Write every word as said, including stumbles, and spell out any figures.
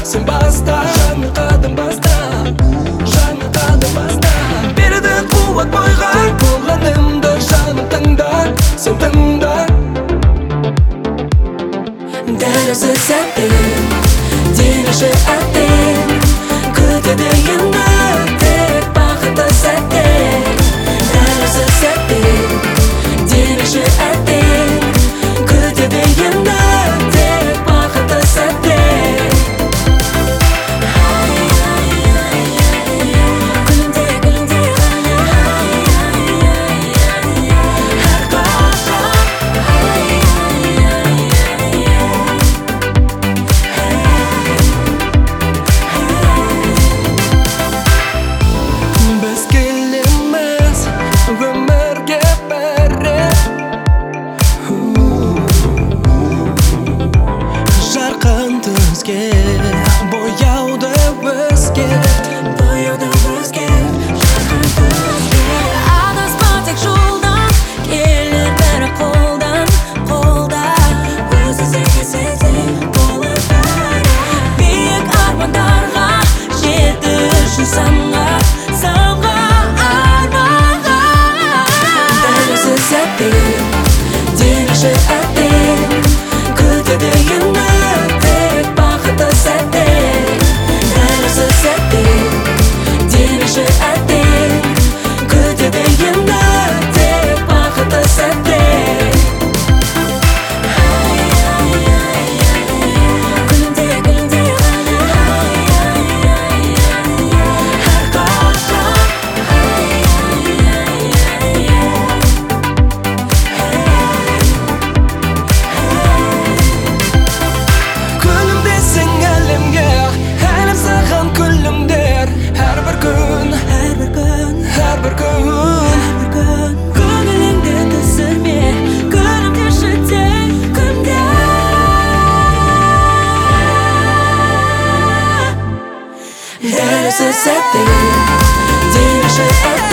sen basta. Жаңа қадам баста, жаңа қадам баста. Береді қуат бойға болғанымды жаным тыңда, сен тыңда. Дәл осы сәтте демеші әттең, күтеді енді тек бақытты сәттер. Дәл осы сәтте демеші әттең, күтеді енді тек бақытты сәттер. Өмірге бәрі жарқын түзге бояуды өзге, Бояуды өзге, жарқын түзге. Адаспа тек жолдан, келер бәрі қолдан, қолда. Өз іздеуге сезім болып бәрі. Биік армандарға жету үшін самға, самға арманға. Дәл осы сәтте демеші әттең, күтеді енді тек бақытты сәттер. Дәл осы сәтте демеші әттең, күтеді енді тек бақытты сәттер. Күлімде, күлімде әрқашан. Күлімдесің әлемге, әлем саған күлімдер. Әрбір күн, Әрбір күн, әрбір күн. әрбір күн. Көңіліңді түсірме, күлімдеші тек күнде. Дәл осы сәтте демеші әттең,